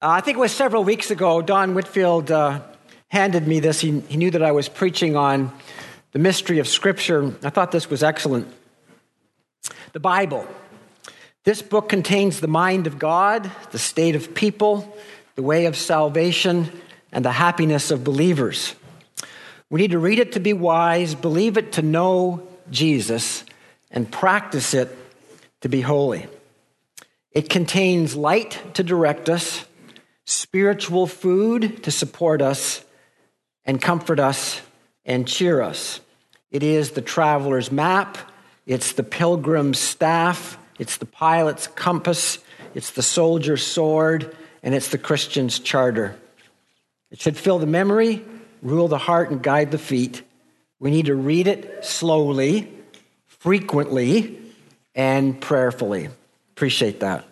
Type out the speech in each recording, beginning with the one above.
I think it was several weeks ago, Don Whitfield handed me this. He knew that I was preaching on the mystery of Scripture. I thought this was excellent. The Bible. This book contains the mind of God, the state of people, the way of salvation, and the happiness of believers. We need to read it to be wise, believe it to know Jesus, and practice it to be holy. It contains light to direct us, spiritual food to support us and comfort us and cheer us. It is the traveler's map, it's the pilgrim's staff, it's the pilot's compass, it's the soldier's sword, and it's the Christian's charter. It should fill the memory, rule the heart, and guide the feet. We need to read it slowly, frequently, and prayerfully. Appreciate that.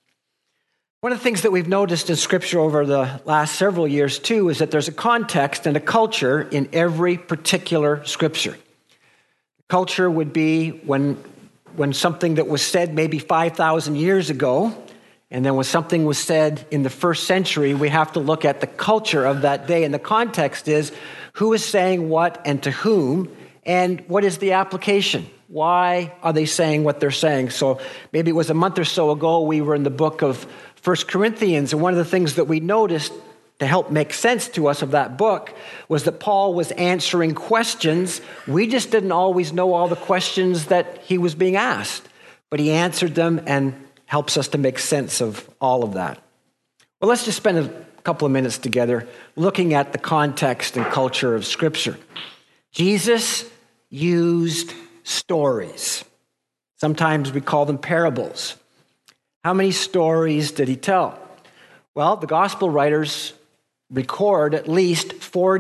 One of the things that we've noticed in Scripture over the last several years, too, is that there's a context and a culture in every particular Scripture. Culture would be when something that was said maybe 5,000 years ago, and then when something was said in the first century, we have to look at the culture of that day. And the context is who is saying what and to whom, and what is the application? Why are they saying what they're saying? So maybe it was a month or so ago, we were in the book of 1 Corinthians, and one of the things that we noticed to help make sense to us of that book was that Paul was answering questions. We just didn't always know all the questions that he was being asked, but he answered them and helps us to make sense of all of that. Well, let's just spend a couple of minutes together looking at the context and culture of Scripture. Jesus used stories. Sometimes we call them parables. How many stories did he tell? Well, the gospel writers record at least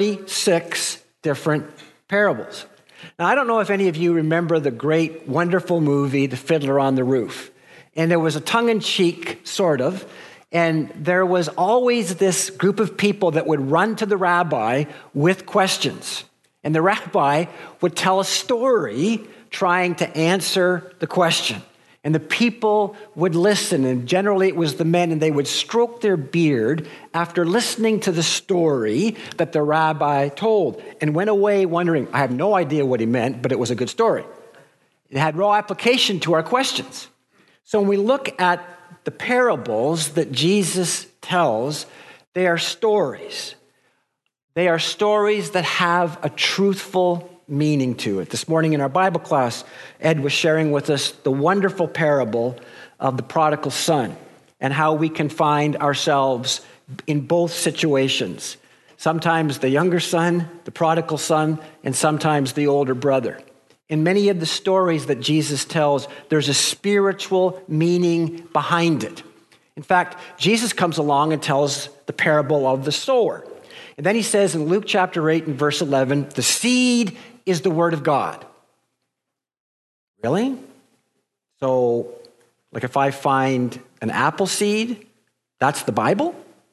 46 different parables. Now, I don't know if any of you remember the great, wonderful movie, The Fiddler on the Roof. And there was a tongue-in-cheek, sort of, and there was always this group of people that would run to the rabbi with questions. And the rabbi would tell a story trying to answer the question. And the people would listen, and generally it was the men, and they would stroke their beard after listening to the story that the rabbi told, and went away wondering, I have no idea what he meant, but it was a good story. It had real application to our questions. So when we look at the parables that Jesus tells, they are stories. They are stories that have a truthful meaning to it. This morning in our Bible class, Ed was sharing with us the wonderful parable of the prodigal son and how we can find ourselves in both situations. Sometimes the younger son, the prodigal son, and sometimes the older brother. In many of the stories that Jesus tells, there's a spiritual meaning behind it. In fact, Jesus comes along and tells the parable of the sower. And then he says in Luke chapter 8 and verse 11, the seed is the word of God. Really? So, like if I find an apple seed, that's the Bible?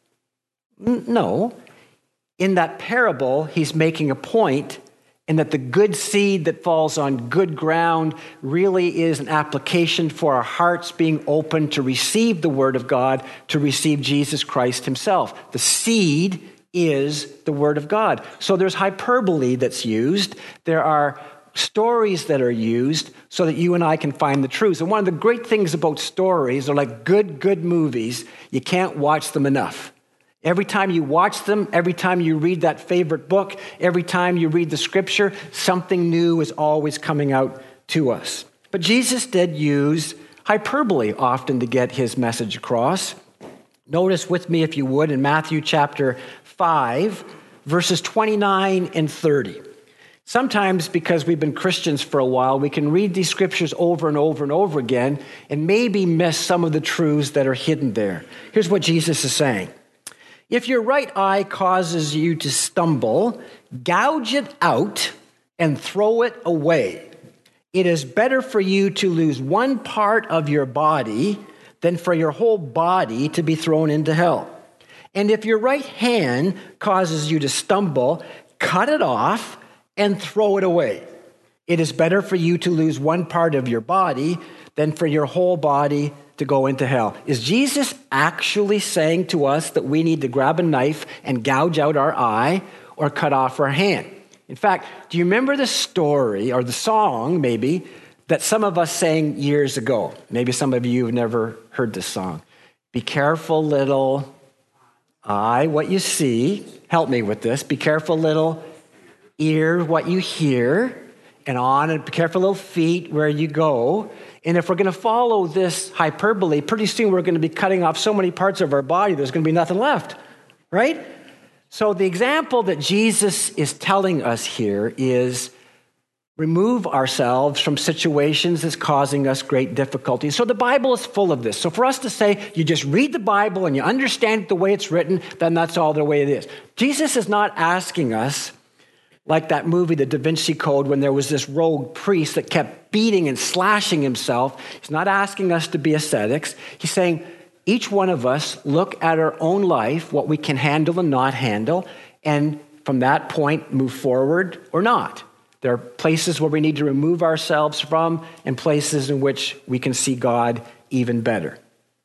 No. In that parable, he's making a point in that the good seed that falls on good ground really is an application for our hearts being open to receive the word of God, to receive Jesus Christ himself. The seed is the word of God. So there's hyperbole that's used. There are stories that are used so that you and I can find the truth. And one of the great things about stories, they're like good movies. You can't watch them enough. Every time you watch them, every time you read that favorite book, every time you read the Scripture, something new is always coming out to us. But Jesus did use hyperbole often to get his message across. Notice with me, if you would, in Matthew chapter 5, verses 29 and 30. Sometimes, because we've been Christians for a while, we can read these scriptures over and over and over again and maybe miss some of the truths that are hidden there. Here's what Jesus is saying. If your right eye causes you to stumble, gouge it out and throw it away. It is better for you to lose one part of your body than for your whole body to be thrown into hell. And if your right hand causes you to stumble, cut it off and throw it away. It is better for you to lose one part of your body than for your whole body to go into hell. Is Jesus actually saying to us that we need to grab a knife and gouge out our eye or cut off our hand? In fact, do you remember the story or the song, maybe, that some of us sang years ago? Maybe some of you have never heard this song. Be careful, little eye, what you see. Help me with this. Be careful, little ear, what you hear. And on, and be careful, little feet, where you go. And if we're going to follow this hyperbole, pretty soon we're going to be cutting off so many parts of our body, there's going to be nothing left, right? So the example that Jesus is telling us here is remove ourselves from situations that's causing us great difficulty. So the Bible is full of this. So for us to say, you just read the Bible and you understand it the way it's written, then that's all the way it is. Jesus is not asking us, like that movie, The Da Vinci Code, when there was this rogue priest that kept beating and slashing himself. He's not asking us to be ascetics. He's saying, each one of us look at our own life, what we can handle and not handle, and from that point move forward or not. There are places where we need to remove ourselves from and places in which we can see God even better.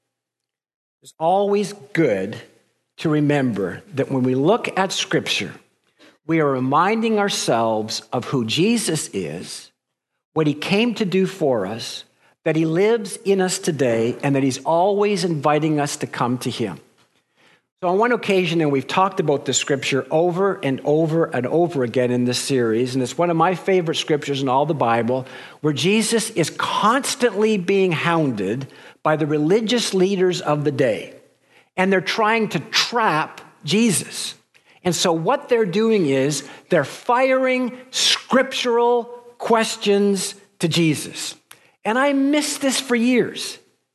It's always good to remember that when we look at Scripture, we are reminding ourselves of who Jesus is, what he came to do for us, that he lives in us today, and that he's always inviting us to come to him. So on one occasion, and we've talked about this scripture over and over and over again in this series, and it's one of my favorite scriptures in all the Bible, where Jesus is constantly being hounded by the religious leaders of the day. And they're trying to trap Jesus. And so what they're doing is they're firing scriptural questions to Jesus. And I missed this for years.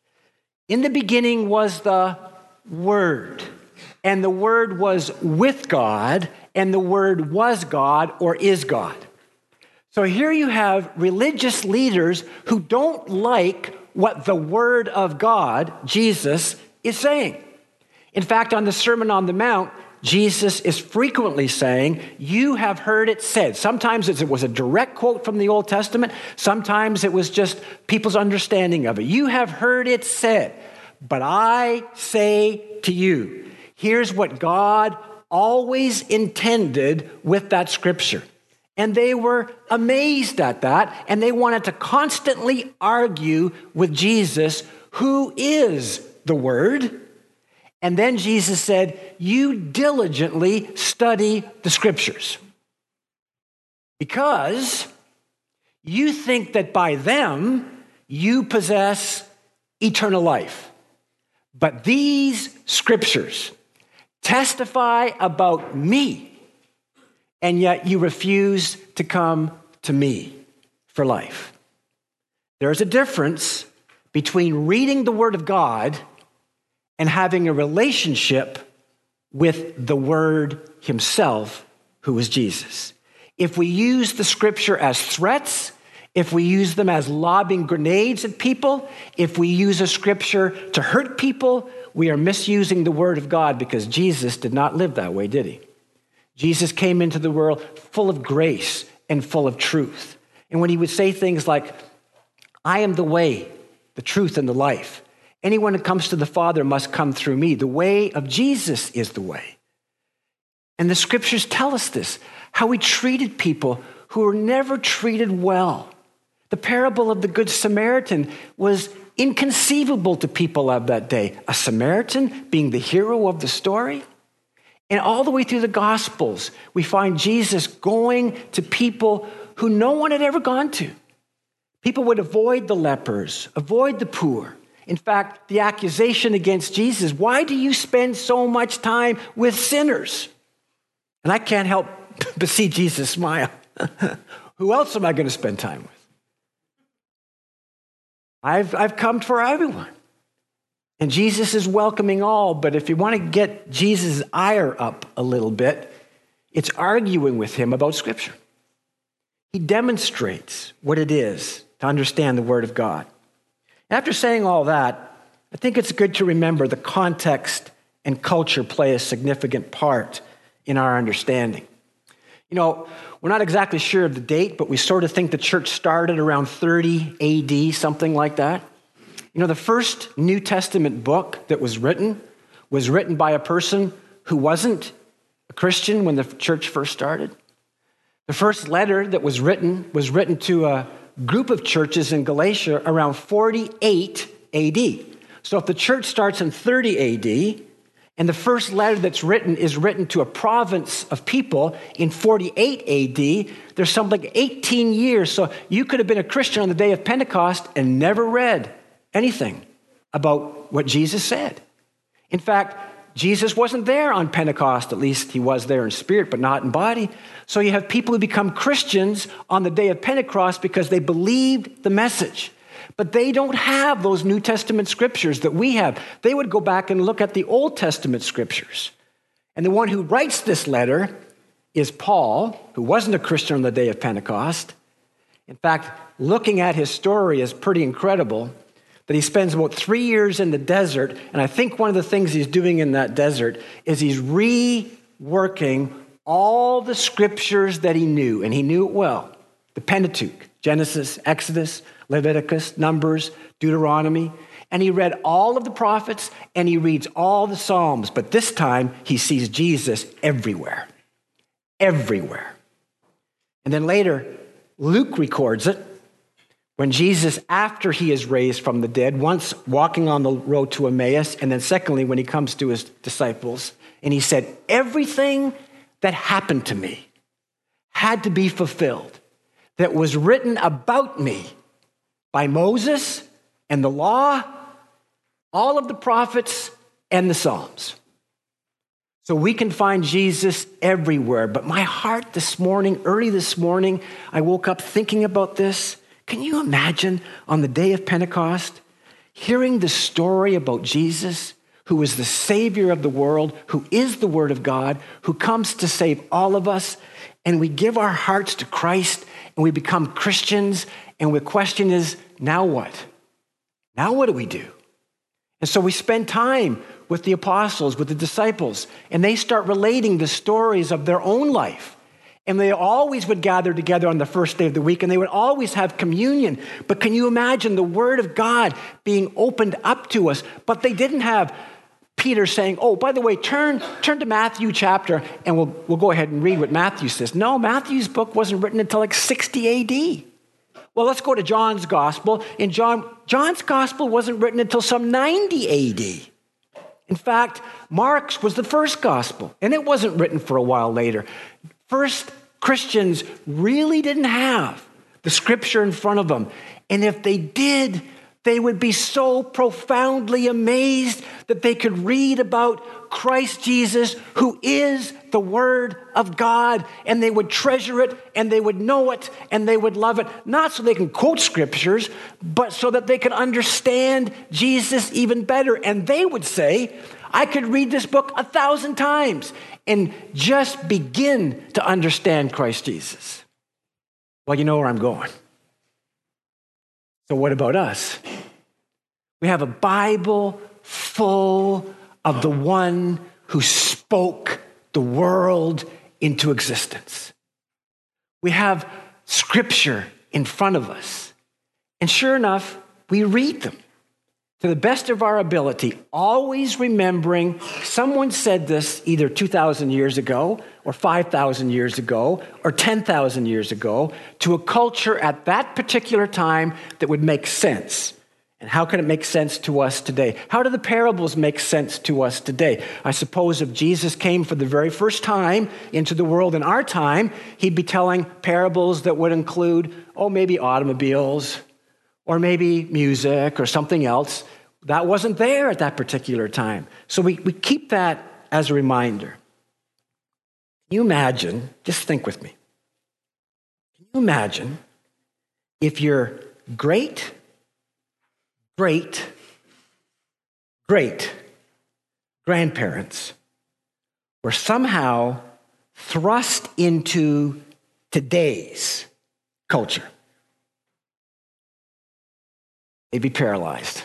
In the beginning was the Word, and the Word was with God, and the Word was God or is God. So here you have religious leaders who don't like what the Word of God, Jesus, is saying. In fact, on the Sermon on the Mount, Jesus is frequently saying, you have heard it said. Sometimes it was a direct quote from the Old Testament. Sometimes it was just people's understanding of it. You have heard it said, but I say to you, here's what God always intended with that scripture. And they were amazed at that, and they wanted to constantly argue with Jesus, who is the Word. And then Jesus said, you diligently study the scriptures because you think that by them you possess eternal life. But these scriptures testify about me, and yet you refuse to come to me for life. There's a difference between reading the Word of God and having a relationship with the Word himself, who is Jesus. If we use the scripture as threats, if we use them as lobbing grenades at people, if we use a scripture to hurt people, we are misusing the Word of God, because Jesus did not live that way, did he? Jesus came into the world full of grace and full of truth. And when he would say things like, I am the way, the truth, and the life. Anyone who comes to the Father must come through me. The way of Jesus is the way. And the scriptures tell us this, how he treated people who were never treated well. The parable of the Good Samaritan was inconceivable to people of that day. A Samaritan being the hero of the story. And all the way through the Gospels, we find Jesus going to people who no one had ever gone to. People would avoid the lepers, avoid the poor. In fact, the accusation against Jesus, why do you spend so much time with sinners? And I can't help but see Jesus smile. Who else am I going to spend time with? I've come for everyone. And Jesus is welcoming all, but if you want to get Jesus' ire up a little bit, it's arguing with him about Scripture. He demonstrates what it is to understand the Word of God. After saying all that, I think it's good to remember the context and culture play a significant part in our understanding. You know, we're not exactly sure of the date, but we sort of think the church started around 30 AD, something like that. You know, the first New Testament book that was written by a person who wasn't a Christian when the church first started. The first letter that was written to a group of churches in Galatia around 48 AD. So if the church starts in 30 AD, and the first letter that's written is written to a province of people in 48 AD, there's something like 18 years. So you could have been a Christian on the day of Pentecost and never read anything about what Jesus said. In fact, Jesus wasn't there on Pentecost. At least he was there in spirit, but not in body. So you have people who become Christians on the day of Pentecost because they believed the message. But they don't have those New Testament scriptures that we have. They would go back and look at the Old Testament scriptures. And the one who writes this letter is Paul, who wasn't a Christian on the day of Pentecost. In fact, looking at his story is pretty incredible, that he spends about 3 years in the desert. And I think one of the things he's doing in that desert is he's reworking all the scriptures that he knew, and he knew it well. The Pentateuch, Genesis, Exodus, Leviticus, Numbers, Deuteronomy. And he read all of the prophets and he reads all the Psalms. But this time he sees Jesus everywhere. Everywhere. And then later, Luke records it when Jesus, after he is raised from the dead, once walking on the road to Emmaus, and then secondly, when he comes to his disciples, and he said, everything that happened to me had to be fulfilled that was written about me by Moses and the law, all of the prophets and the Psalms. So we can find Jesus everywhere. But my heart this morning, early this morning, I woke up thinking about this. Can you imagine on the day of Pentecost, hearing the story about Jesus, who is the Savior of the world, who is the Word of God, who comes to save all of us, and we give our hearts to Christ, and we become Christians, and the question is, now what? Now what do we do? And so we spend time with the apostles, with the disciples, and they start relating the stories of their own life. And they always would gather together on the first day of the week, and they would always have communion. But can you imagine the Word of God being opened up to us? But they didn't have Peter saying, oh, by the way, turn to Matthew chapter, and we'll go ahead and read what Matthew says. No, Matthew's book wasn't written until like 60 AD. Well, let's go to John's gospel. And John's gospel wasn't written until some 90 AD. In fact, Mark's was the first gospel, and it wasn't written for a while later. First Christians really didn't have the scripture in front of them. And if they did, they would be so profoundly amazed that they could read about Christ Jesus, who is the Word of God, and they would treasure it, and they would know it, and they would love it, not so they can quote scriptures, but so that they could understand Jesus even better. And they would say, I could read this book 1,000 times and just begin to understand Christ Jesus. Well, you know where I'm going. So what about us? We have a Bible full of the one who spoke the world into existence. We have scripture in front of us. And sure enough, we read them to the best of our ability, always remembering someone said this either 2,000 years ago or 5,000 years ago or 10,000 years ago to a culture at that particular time that would make sense. And how can it make sense to us today? How do the parables make sense to us today? I suppose if Jesus came for the very first time into the world in our time, he'd be telling parables that would include, maybe automobiles, or maybe music or something else. That wasn't there at that particular time. So we keep that as a reminder. Can you imagine, just think with me, can you imagine if your great grandparents were somehow thrust into today's culture? They'd be paralyzed.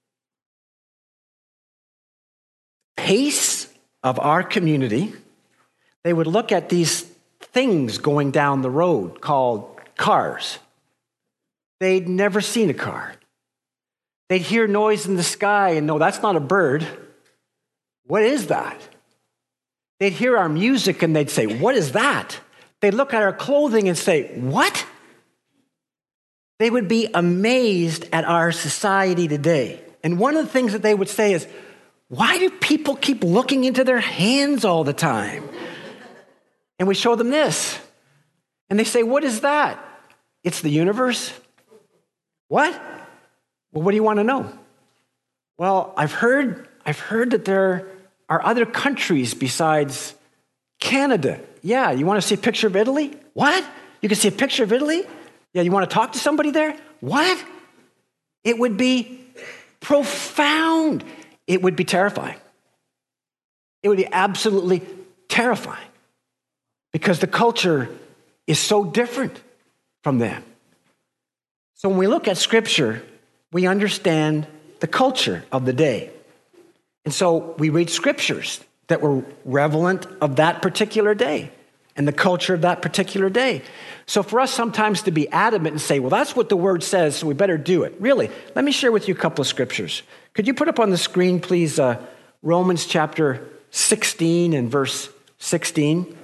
Pace of our community, they would look at these things going down the road called cars. They'd never seen a car. They'd hear noise in the sky and know that's not a bird. What is that? They'd hear our music and they'd say, what is that? They'd look at our clothing and say, what? They would be amazed at our society today. And one of the things that they would say is, why do people keep looking into their hands all the time? And we show them this. And they say, what is that? It's the universe. What? Well, what do you want to know? Well, I've heard that there are other countries besides Canada. Yeah, you want to see a picture of Italy? What? You can see a picture of Italy? Yeah, you want to talk to somebody there? What? It would be profound. It would be terrifying. It would be absolutely terrifying because the culture is so different from them. So when we look at Scripture, we understand the culture of the day. And so we read scriptures that were relevant of that particular day and the culture of that particular day. So for us sometimes to be adamant and say, well, that's what the word says, so we better do it. Really, let me share with you a couple of scriptures. Could you put up on the screen, please, Romans chapter 16 and verse 16?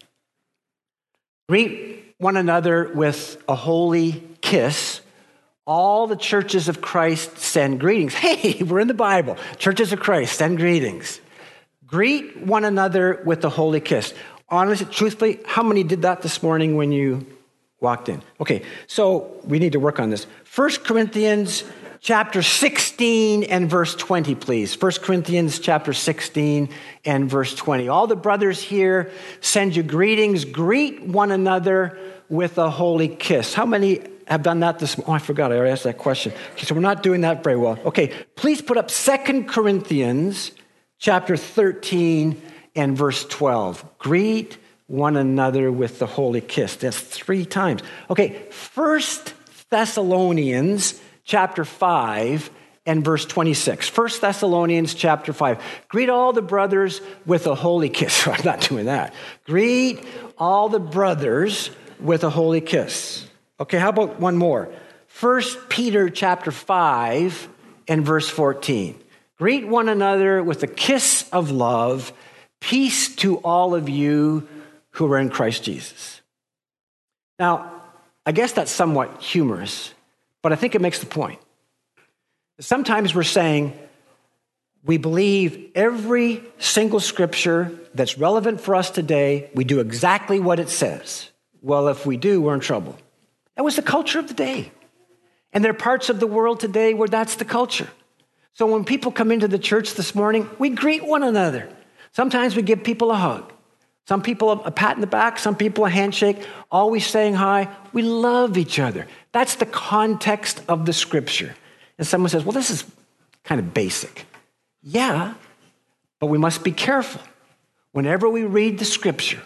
Greet one another with a holy kiss. All the churches of Christ send greetings. Hey, we're in the Bible. Churches of Christ send greetings. Greet one another with a holy kiss. Honestly, truthfully, how many did that this morning when you walked in? Okay, so we need to work on this. 1 Corinthians chapter 16 and verse 20, please. 1 Corinthians chapter 16 and verse 20. All the brothers here send you greetings. Greet one another with a holy kiss. How many have done that this morning? Oh, I forgot. I already asked that question. Okay, so we're not doing that very well. Okay, please put up 2 Corinthians chapter 13 and verse 12. Greet one another with the holy kiss. That's 3 times. Okay, 1 Thessalonians chapter 5 and verse 26. 1 Thessalonians chapter 5. Greet all the brothers with a holy kiss. I'm not doing that. Greet all the brothers with a holy kiss. Okay, how about one more? 1 Peter chapter 5 and verse 14. Greet one another with a kiss of love. Peace to all of you who are in Christ Jesus. Now, I guess that's somewhat humorous, but I think it makes the point. Sometimes we're saying we believe every single scripture that's relevant for us today, we do exactly what it says. Well, if we do, we're in trouble. That was the culture of the day. And there are parts of the world today where that's the culture. So when people come into the church this morning, we greet one another. Sometimes we give people a hug. Some people a pat in the back, some people a handshake, always saying hi. We love each other. That's the context of the scripture. And someone says, well, this is kind of basic. Yeah, but we must be careful. Whenever we read the scripture,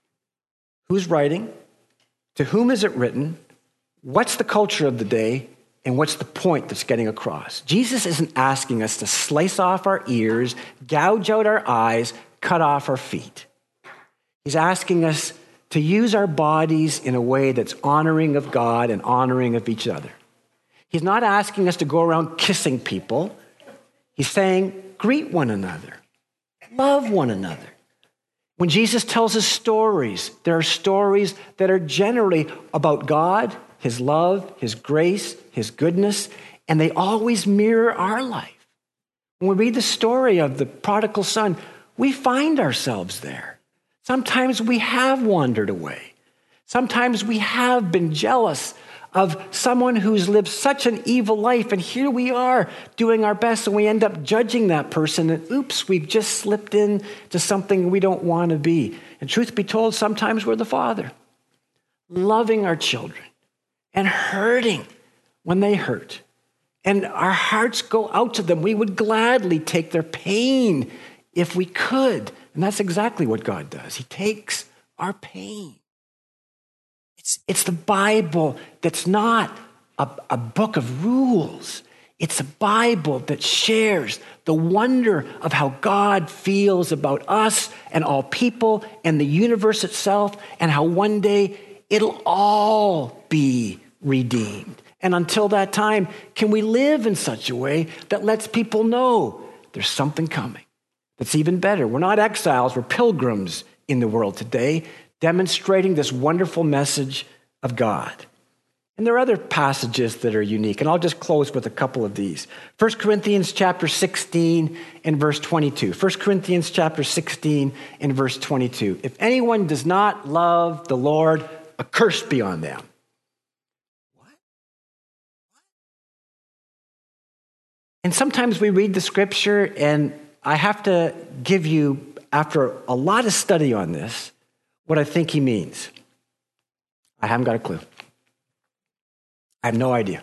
who's writing? To whom is it written? What's the culture of the day? And what's the point that's getting across? Jesus isn't asking us to slice off our ears, gouge out our eyes, cut off our feet. He's asking us to use our bodies in a way that's honoring of God and honoring of each other. He's not asking us to go around kissing people. He's saying, greet one another, love one another. When Jesus tells us stories, there are stories that are generally about God, His love, His grace, His goodness, and they always mirror our life. When we read the story of the prodigal son, we find ourselves there. Sometimes we have wandered away. Sometimes we have been jealous of someone who's lived such an evil life, and here we are doing our best, and we end up judging that person, and oops, we've just slipped into something we don't want to be. And truth be told, sometimes we're the father, loving our children and hurting when they hurt. And our hearts go out to them. We would gladly take their pain if we could. And that's exactly what God does. He takes our pain. It's the Bible that's not a book of rules. It's a Bible that shares the wonder of how God feels about us and all people and the universe itself, and how one day it'll all be redeemed And until that time, can we live in such a way that lets people know there's something coming that's even better? We're not exiles, we're pilgrims in the world today, demonstrating this wonderful message of God. And there are other passages that are unique, and I'll just close with a couple of these. 1 Corinthians chapter 16 and verse 22. 1 Corinthians chapter 16 and verse 22. If anyone does not love the Lord, a curse be on them. What? And sometimes we read the scripture, and I have to give you, after a lot of study on this, what I think he means. I haven't got a clue. I have no idea.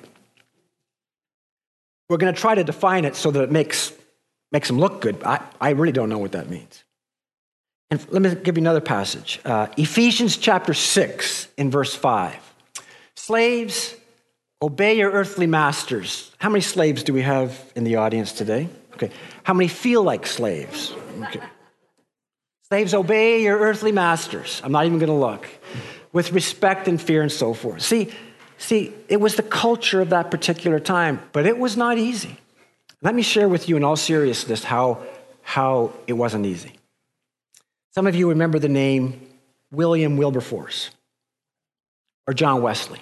We're going to try to define it so that it makes them look good. I really don't know what that means. And let me give you another passage. Ephesians chapter 6 in verse 5. Slaves, obey your earthly masters. How many slaves do we have in the audience today? Okay. How many feel like slaves? Okay. Slaves, obey your earthly masters. I'm not even going to look. With respect and fear and so forth. See, it was the culture of that particular time, but it was not easy. Let me share with you in all seriousness how it wasn't easy. Some of you remember the name William Wilberforce or John Wesley,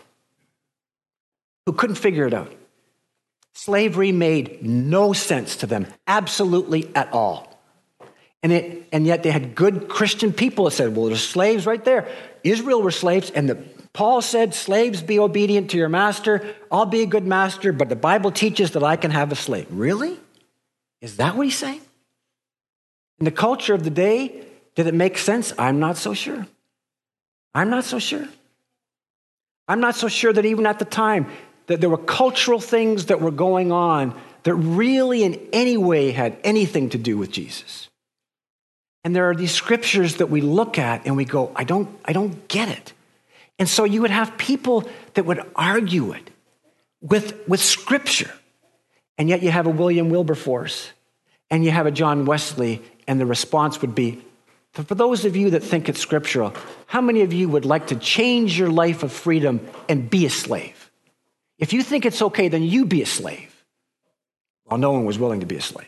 who couldn't figure it out. Slavery made no sense to them, absolutely at all. And yet they had good Christian people that said, well, there's slaves right there. Israel were slaves, and Paul said, slaves, be obedient to your master. I'll be a good master, but the Bible teaches that I can have a slave. Really? Is that what he's saying? In the culture of the day, did it make sense? I'm not so sure. I'm not so sure. I'm not so sure that even at the time that there were cultural things that were going on that really in any way had anything to do with Jesus. And there are these scriptures that we look at and we go, I don't get it. And so you would have people that would argue it with scripture. And yet you have a William Wilberforce and you have a John Wesley, and the response would be, for those of you that think it's scriptural, how many of you would like to change your life of freedom and be a slave? If you think it's okay, then you be a slave. Well, no one was willing to be a slave.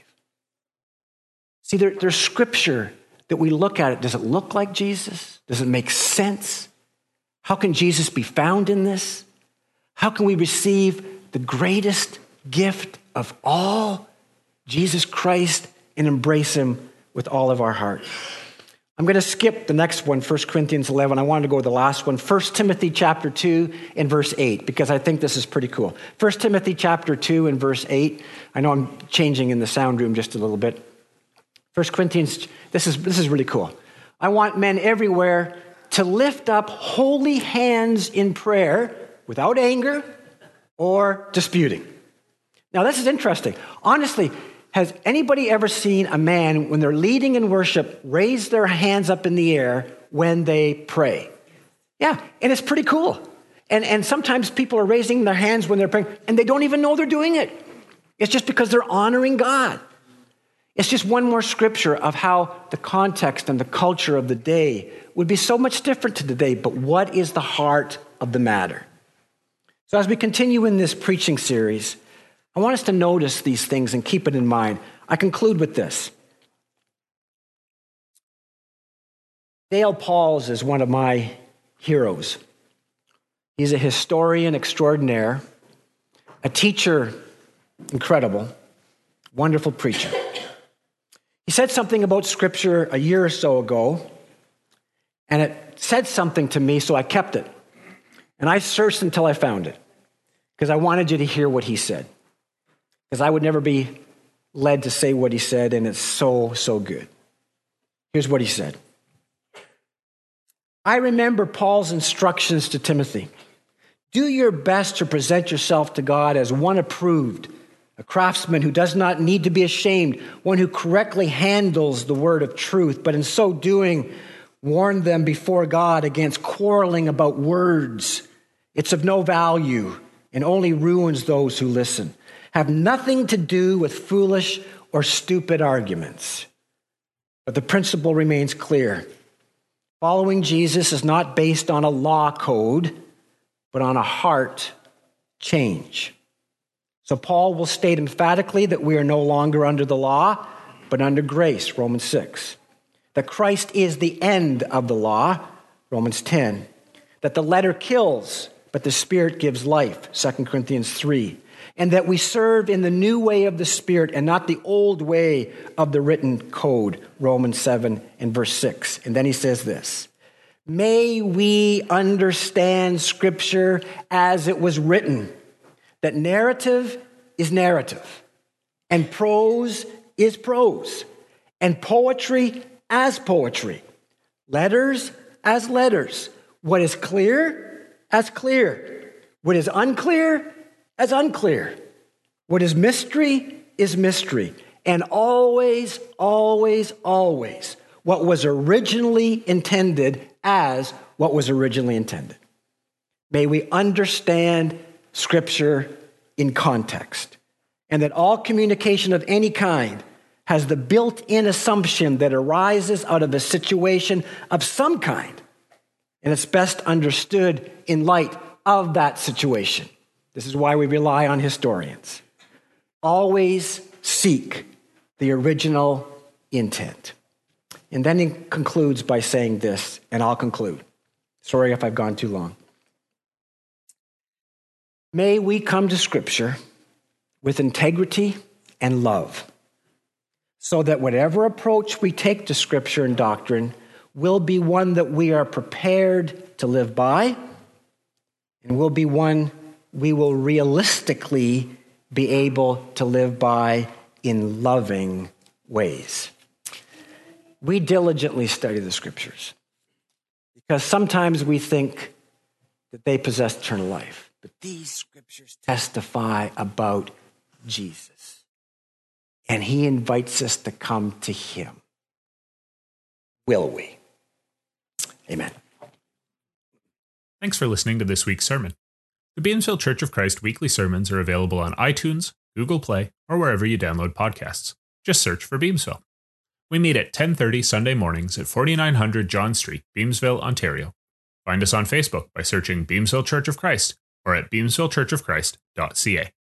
See, there's scripture that we look at it. Does it look like Jesus? Does it make sense? How can Jesus be found in this? How can we receive the greatest gift of all, Jesus Christ, and embrace him with all of our heart? I'm going to skip the next one, 1 Corinthians 11. I wanted to go to the last one, 1 Timothy chapter 2 and verse 8, because I think this is pretty cool. 1 Timothy chapter 2 and verse 8. I know I'm changing in the sound room just a little bit. 1 Corinthians, this is really cool. I want men everywhere to lift up holy hands in prayer without anger or disputing. Now, this is interesting. Honestly, has anybody ever seen a man, when they're leading in worship, raise their hands up in the air when they pray? Yeah, and it's pretty cool. And sometimes people are raising their hands when they're praying, and they don't even know they're doing it. It's just because they're honoring God. It's just one more scripture of how the context and the culture of the day would be so much different to today, but what is the heart of the matter? So as we continue in this preaching series, I want us to notice these things and keep it in mind. I conclude with this. Dale Pauls is one of my heroes. He's a historian extraordinaire, a teacher incredible, wonderful preacher. He said something about Scripture a year or so ago, and it said something to me, so I kept it. And I searched until I found it, because I wanted you to hear what he said. Because I would never be led to say what he said, and it's so, so good. Here's what he said. I remember Paul's instructions to Timothy. Do your best to present yourself to God as one approved, a craftsman who does not need to be ashamed, one who correctly handles the word of truth, but in so doing, warn them before God against quarreling about words. It's of no value and only ruins those who listen. Have nothing to do with foolish or stupid arguments. But the principle remains clear. Following Jesus is not based on a law code, but on a heart change. So Paul will state emphatically that we are no longer under the law, but under grace, Romans 6. That Christ is the end of the law, Romans 10. That the letter kills, but the Spirit gives life, 2 Corinthians 3. And that we serve in the new way of the Spirit and not the old way of the written code, Romans 7 and verse 6. And then he says this, may we understand Scripture as it was written, that narrative is narrative, and prose is prose, and poetry as poetry, letters as letters, what is clear as clear, what is unclear as unclear, what is mystery, and always, always, always, what was originally intended as what was originally intended. May we understand Scripture in context, and that all communication of any kind has the built-in assumption that arises out of a situation of some kind, and it's best understood in light of that situation. This is why we rely on historians. Always seek the original intent. And then he concludes by saying this, and I'll conclude. Sorry if I've gone too long. May we come to Scripture with integrity and love, so that whatever approach we take to Scripture and doctrine will be one that we are prepared to live by, and will be one we will realistically be able to live by in loving ways. We diligently study the Scriptures because sometimes we think that they possess eternal life, but these Scriptures testify about Jesus, and he invites us to come to him. Will we? Amen. Thanks for listening to this week's sermon. The Beamsville Church of Christ weekly sermons are available on iTunes, Google Play, or wherever you download podcasts. Just search for Beamsville. We meet at 10:30 Sunday mornings at 4900 John Street, Beamsville, Ontario. Find us on Facebook by searching Beamsville Church of Christ or at beamsvillechurchofchrist.ca.